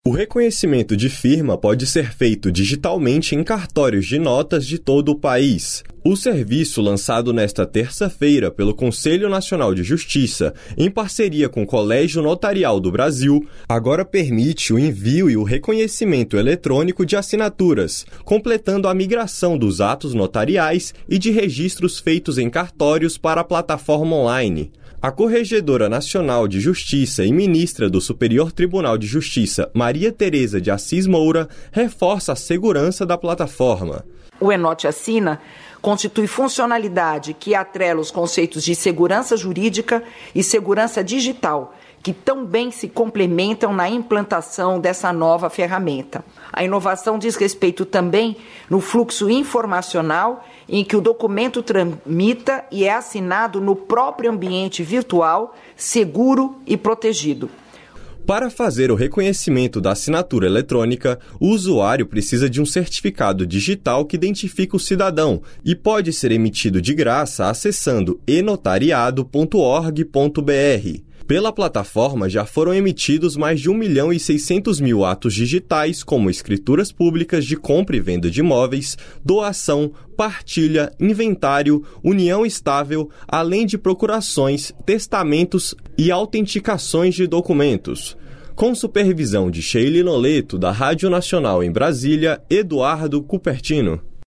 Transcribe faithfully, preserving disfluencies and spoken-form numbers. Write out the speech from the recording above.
O reconhecimento de firma pode ser feito digitalmente em cartórios de notas de todo o país. O serviço, lançado nesta terça-feira pelo Conselho Nacional de Justiça, em parceria com o Colégio Notarial do Brasil, agora permite o envio e o reconhecimento eletrônico de assinaturas, completando a migração dos atos notariais e de registros feitos em cartórios para a plataforma online. A Corregedora Nacional de Justiça e ministra do Superior Tribunal de Justiça, Maria Tereza de Assis Moura, reforça a segurança da plataforma. O Enote Assina constitui funcionalidade que atrela os conceitos de segurança jurídica e segurança digital, que tão bem se complementam na implantação dessa nova ferramenta. A inovação diz respeito também no fluxo informacional em que o documento tramita e é assinado no próprio ambiente virtual, seguro e protegido. Para fazer o reconhecimento da assinatura eletrônica, o usuário precisa de um certificado digital que identifica o cidadão e pode ser emitido de graça acessando e notariado ponto org ponto b r. Pela plataforma já foram emitidos mais de um milhão e seiscentos mil atos digitais, como escrituras públicas de compra e venda de imóveis, doação, partilha, inventário, união estável, além de procurações, testamentos e autenticações de documentos. Com supervisão de Sheila Noleto, da Rádio Nacional em Brasília, Eduardo Cupertino.